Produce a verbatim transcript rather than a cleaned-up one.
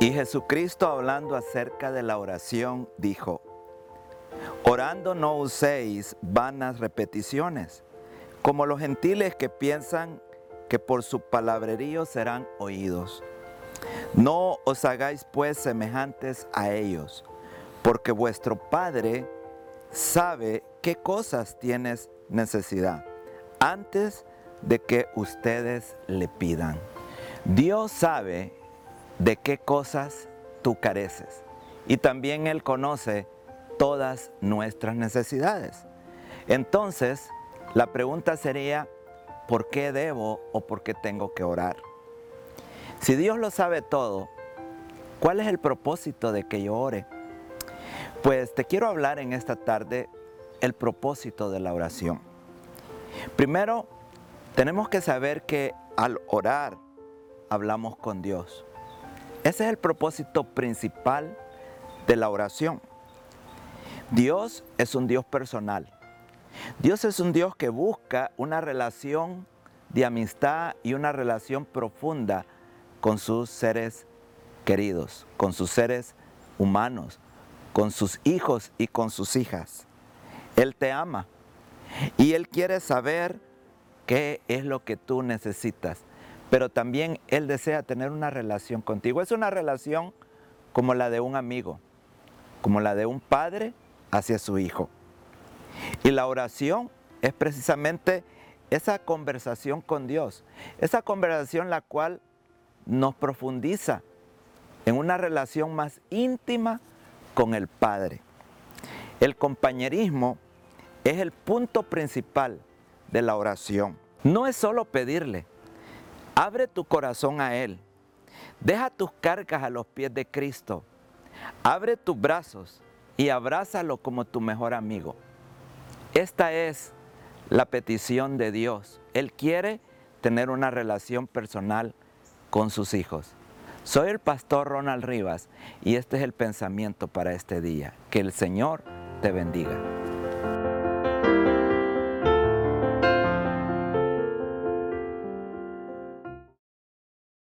Y Jesucristo, hablando acerca de la oración, dijo: orando no uséis vanas repeticiones, como los gentiles que piensan que por su palabrerío serán oídos. No os hagáis pues semejantes a ellos, porque vuestro Padre sabe qué cosas tienes necesidad, antes de que ustedes le pidan. Dios sabe de qué cosas tú careces, y también Él conoce todas nuestras necesidades. Entonces, la pregunta sería: ¿por qué debo o por qué tengo que orar? Si Dios lo sabe todo, ¿cuál es el propósito de que yo ore? Pues te quiero hablar en esta tarde el propósito de la oración. Primero, tenemos que saber que al orar hablamos con Dios. Ese es el propósito principal de la oración. Dios es un Dios personal. Dios es un Dios que busca una relación de amistad y una relación profunda con sus seres queridos, con sus seres humanos, con sus hijos y con sus hijas. Él te ama y Él quiere saber qué es lo que tú necesitas, pero también Él desea tener una relación contigo. Es una relación como la de un amigo, como la de un padre hacia su hijo. Y la oración es precisamente esa conversación con Dios, esa conversación la cual nos profundiza en una relación más íntima con el Padre. El compañerismo es el punto principal de la oración. No es solo pedirle, abre tu corazón a Él, deja tus cargas a los pies de Cristo, abre tus brazos y abrázalo como tu mejor amigo. Esta es la petición de Dios. Él quiere tener una relación personal con sus hijos. Soy el pastor Ronald Rivas y este es el pensamiento para este día. Que el Señor te bendiga.